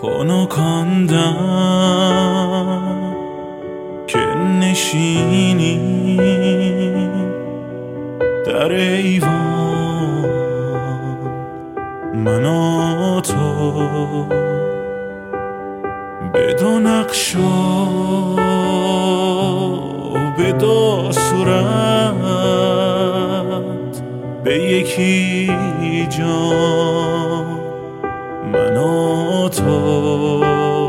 خنکاندم که نشینی در ایوان من و تو به دو نقش و به دو صورت به یکی جان من و تو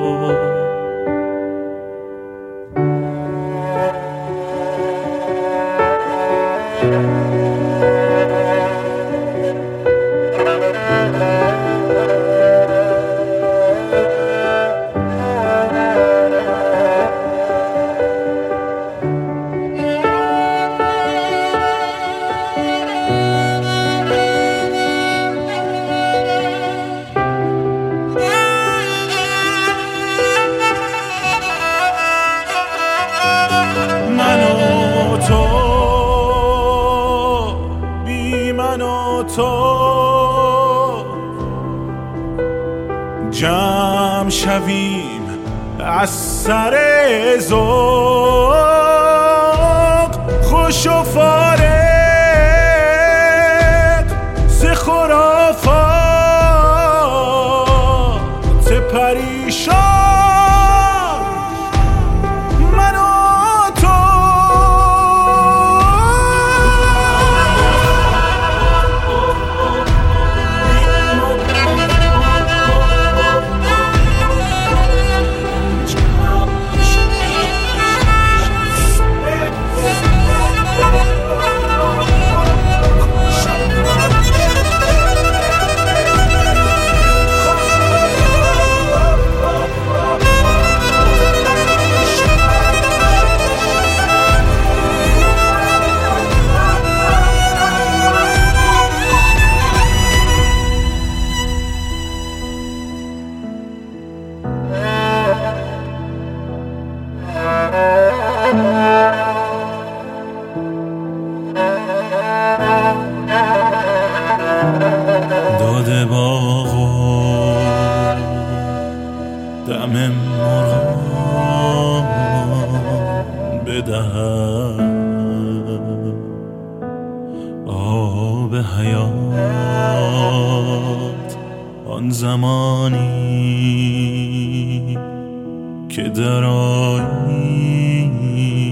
تو جمع شویم از سر ذوق خوش و فارغ ز خرافات پریشان داده باغ و دم مرغان بدهد آب حیات آن زمانی که درآییم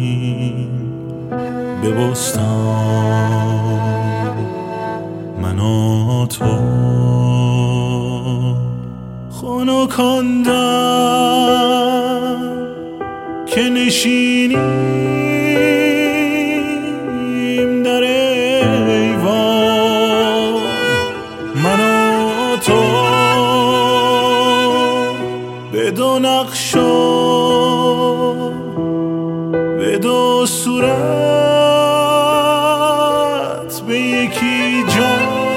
به بستان من و تو خنکاندم که نشینیم در ایوان من و تو به دو نقش و به دو صورت به یکی جان